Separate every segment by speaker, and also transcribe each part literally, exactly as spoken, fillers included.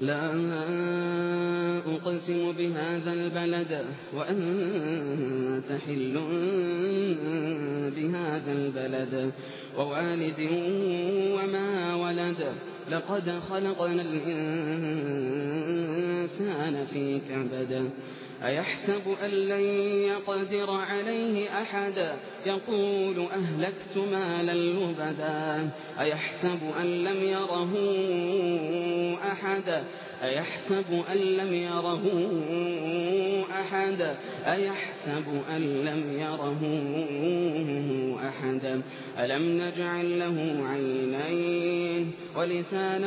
Speaker 1: لا أقسم بهذا البلد وأنت حل بهذا البلد ووالد وما ولد لقد خلقنا الإنسان في كبد أيحسب أن لن يقدر عليه أحد يقول أهلكت مالا لبدا أيحسب أن لم يره أحد أيحسب أن لم يره أحد أيحسب أن لم يره أحد ألم نجعل له عينين ولسانا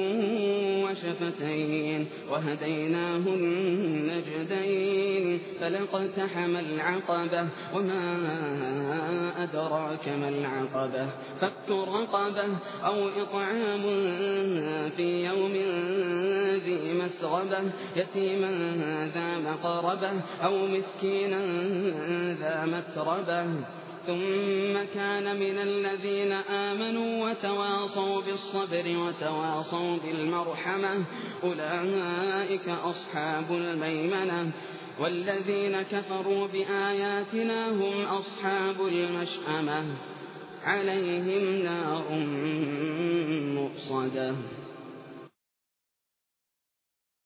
Speaker 1: وشفتين وهديناه النجدين فلاقتحم العقبة وما أدراك ما العقبة فك رقبة أو إطعام في يوم ذي مسغبة يتيما ذا مقربة أو مسكينا ذا متربة ثم كان من الذين آمنوا وتواصوا بالصبر وتواصوا بالمرحمة أولئك أصحاب الميمنة والذين كفروا بآياتنا هم أصحاب المشأمة عليهم نار مؤصدة.